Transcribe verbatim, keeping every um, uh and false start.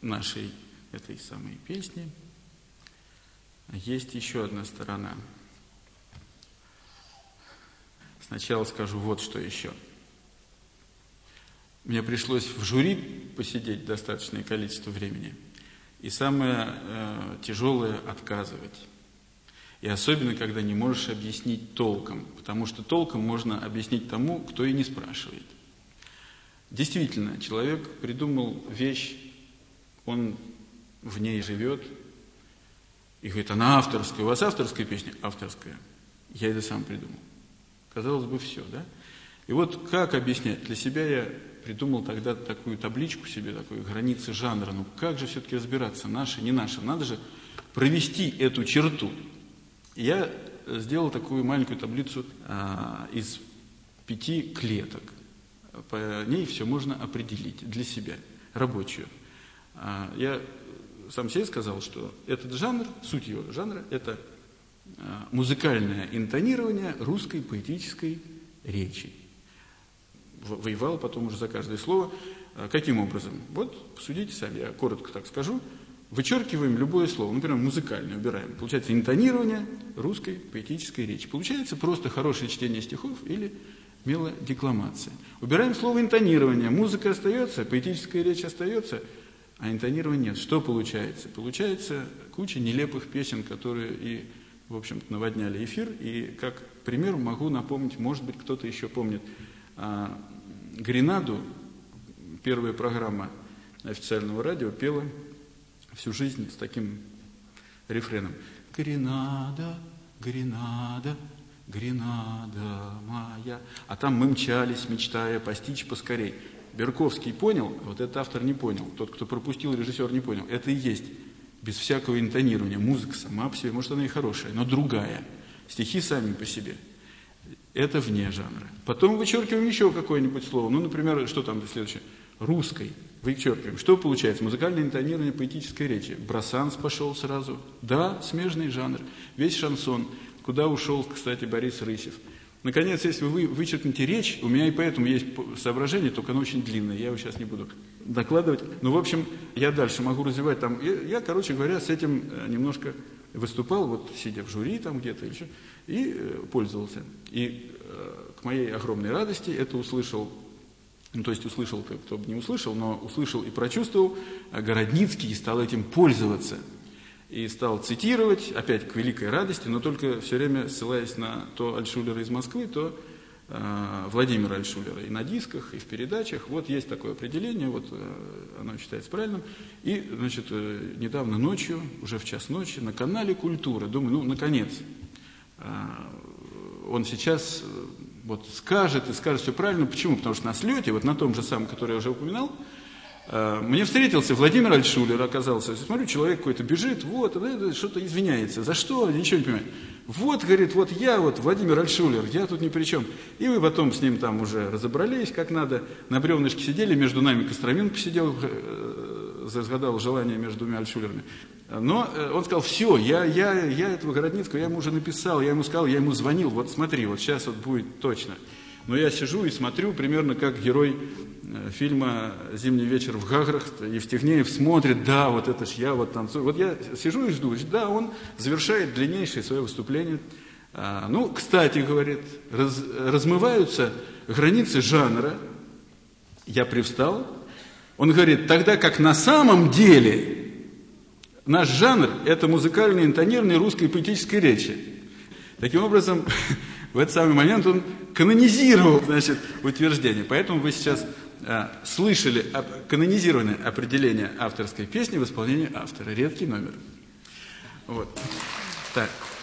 нашей этой самой песни есть еще одна сторона. Сначала скажу вот что еще. Мне пришлось в жюри посидеть достаточное количество времени. И самое э, тяжелое – отказывать. И особенно, когда не можешь объяснить толком. Потому что толком можно объяснить тому, кто и не спрашивает. Действительно, человек придумал вещь, он в ней живет. И говорит, она авторская. У вас авторская песня? Авторская. Я это сам придумал. Казалось бы, все, да? И вот как объяснять? Для себя я придумал тогда такую табличку себе, такую границы жанра. Ну как же все-таки разбираться, наше, не наше? Надо же провести эту черту. И я сделал такую маленькую таблицу а, из пяти клеток. По ней все можно определить для себя, рабочую. А, я сам себе сказал, что этот жанр, суть его жанра, это а, музыкальное интонирование русской поэтической речи. Воевал потом уже за каждое слово. Каким образом? Вот, посудите сами, я коротко так скажу. Вычеркиваем любое слово, например, музыкальное убираем. Получается интонирование русской поэтической речи. Получается просто хорошее чтение стихов или мелодекламация. Убираем слово интонирование. Музыка остается, поэтическая речь остается, а интонирования нет. Что получается? Получается куча нелепых песен, которые и, в общем-то, наводняли эфир. И, как пример, могу напомнить, может быть, кто-то еще помнит, а, Гренаду, первая программа официального радио, пела всю жизнь с таким рефреном. Гренада, Гренада, Гренада моя. А там мы мчались, мечтая постичь поскорей. Берковский понял, вот этот автор не понял. Тот, кто пропустил, режиссер не понял. Это и есть, без всякого интонирования. Музыка сама по себе, может, она и хорошая, но другая. Стихи сами по себе. Это вне жанра. Потом вычеркиваем еще какое-нибудь слово. Ну, например, что там следующее? Русской. Вычеркиваем. Что получается? Музыкальное интонирование поэтической речи. Брассанс пошел сразу. Да, смежный жанр. Весь шансон. Куда ушел, кстати, Борис Рысев. Наконец, если вы вычеркнете речь, у меня и поэтому есть соображение, только оно очень длинное. Я его сейчас не буду докладывать. Ну, в общем, я дальше могу развивать там. Я, я короче говоря, с этим немножко выступал, вот сидя в жюри там где-то, еще, и э, пользовался. И э, к моей огромной радости это услышал, ну, то есть услышал, кто бы не услышал, но услышал и прочувствовал Городницкий и стал этим пользоваться. И стал цитировать, опять к великой радости, но только все время ссылаясь на то Альтшулера из Москвы, то э, Владимира Альтшулера. И на дисках, и в передачах. Вот есть такое определение, вот э, оно считается правильным. И, значит, э, недавно ночью, уже в час ночи, на канале «Культура», думаю, ну, наконец, э, он сейчас э, вот скажет, и скажет все правильно. Почему? Потому что на слете, вот на том же самом, который я уже упоминал, мне встретился Владимир Альтшулер, оказался. Смотрю, человек какой-то бежит, вот, что-то извиняется. За что? Ничего не понимаю. Вот, говорит, вот я, вот Владимир Альтшулер, я тут ни при чем. И мы потом с ним там уже разобрались, как надо. На бревнышке сидели, между нами Костромин посидел, загадал желание между двумя Альтшулерами. Но он сказал, все, я, я, я этого Городницкого, я ему уже написал, я ему сказал, я ему звонил, вот смотри, вот сейчас вот будет точно. Но я сижу и смотрю, примерно как герой фильма «Зимний вечер в Гаграх», Евстигнеев смотрит, да, вот это ж я вот танцую. Вот я сижу и жду, да, он завершает длиннейшее свое выступление. А, ну, кстати, говорит, раз, размываются границы жанра. Я привстал. Он говорит, тогда как на самом деле наш жанр – это музыкальное интонирование русской поэтической речи. Таким образом, в этот самый момент он канонизировал, значит, утверждение. Поэтому вы сейчас а, слышали об, канонизированное определение авторской песни в исполнении автора. Редкий номер. Вот. Так.